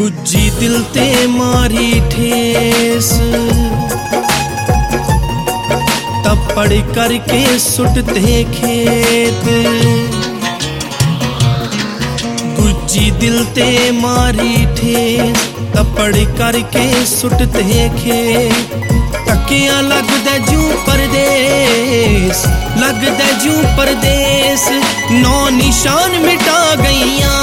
गुज्जी दिल ते मारी ठेस, तपड़ करके सुटते खेत। गुज्जी दिल ते मारी ठेस, तपड़ करके सुटते खेत। तकिया लगदे जू परदेस, लगदे जू परदेस, नौ निशान मिटा गईयां।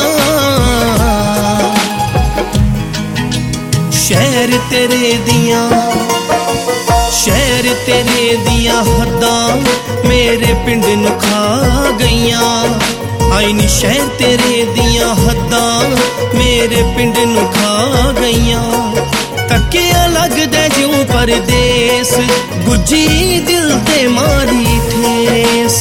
शहर तेरे दियां, शहर तेरे दियां हद्दां मेरे पिंड नू खा गईयां। आई नी शहर तेरे दियां हद्दां मेरे पिंड नू खा गईयां। तकिया लगदे जू परदेस, गुज्जी दिल ते मारी ठेस।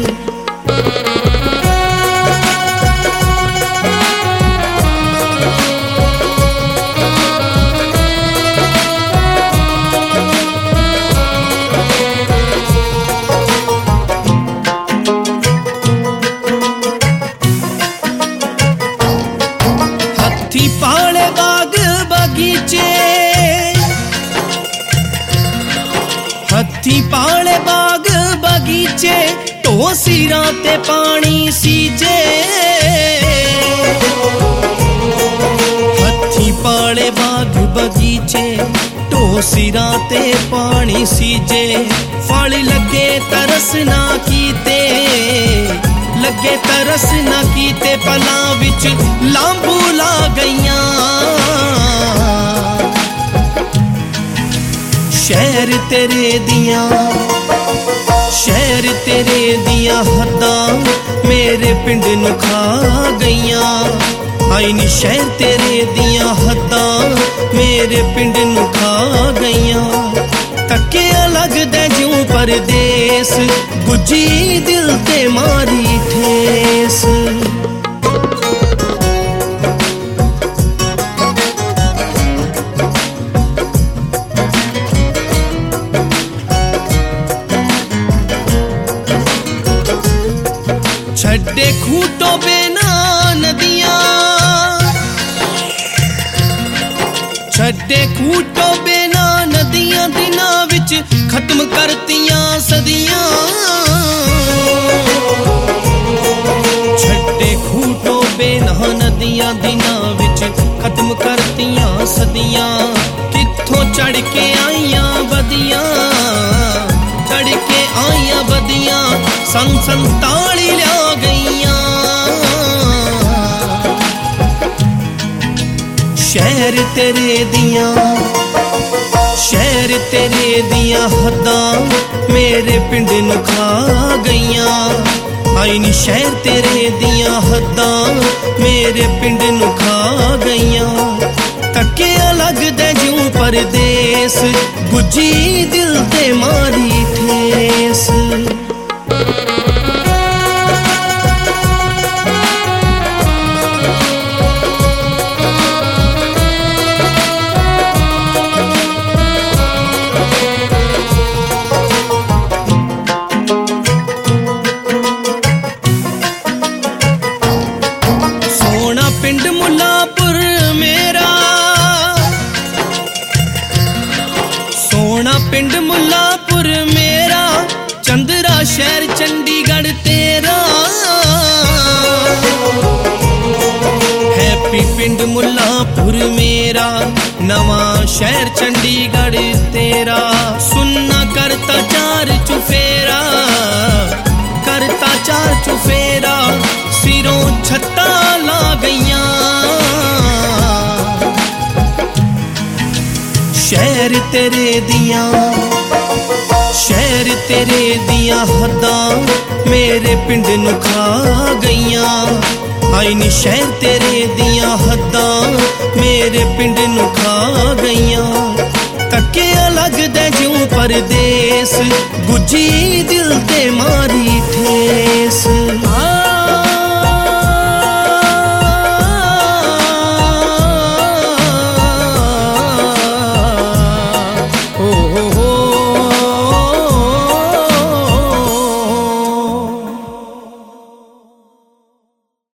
हत्थी पाले बाग बगीचे, हत्थी पाले बाग बगीचे, तो सिरां ते पानी सीजे। हत्थी पाले बाग बगीचे, तो सिरां ते पानी सीजे। फल लगे तरस ना कीते, लगे तरस ना कीते, पलां विच लांबू ला गईयां। शहर तेरे दियां, शहर तेरे दियां हद्दां मेरे पिंड नू खा गईयां। आई नी शहर तेरे दियां हद्दां मेरे पिंड नू खा गईयां। तकिया लगदे जू परदेस, गुज्जी दिल ते मारी ठेस। छड्डे खूटो बेना नदियां, छड्डे खूटो बेना नदियां, दिनां विच खत्म करतियां सदियां। छड्डे खूटो बेना नदियां, दिनां विच खत्म करतियां सदियां। कित्थों चढ़ के आईयां बदियां, चढ़ के आईयां बदियां, संग संताली ल्या गईयां। शहर तेरे दियां, शहर तेरे दियां हद्दां मेरे पिंड नू खा गईयां। आई नी शहर तेरे दियां हद्दां मेरे पिंड नू खा गईयां। तकिया लगदे जू परदेस, गुज्जी दिल ते मारी ठेस। सोना पिंड मुल्लापुर मेरा, सोना पिंड मुल्लापुर मेरा, चंद्रा शहर चंडीगढ़ तेरा। हैप्पी पिंड मुल्लापुर मेरा, नवां शहर चंडीगढ़ तेरा। सुनना करता चार चुफेरा, करता चार चुफेरा, सिरों छत्ता ला गईयां। शहर तेरे दियां, शहर तेरे दियां हद्दां मेरे पिंड नू खा गईयां। आई नी शहर तेरे दियां हद्दां मेरे पिंड नू खा गईयां। तकिया लगदे जू परदेस, गुज्जी दिल ते मारी ठेस।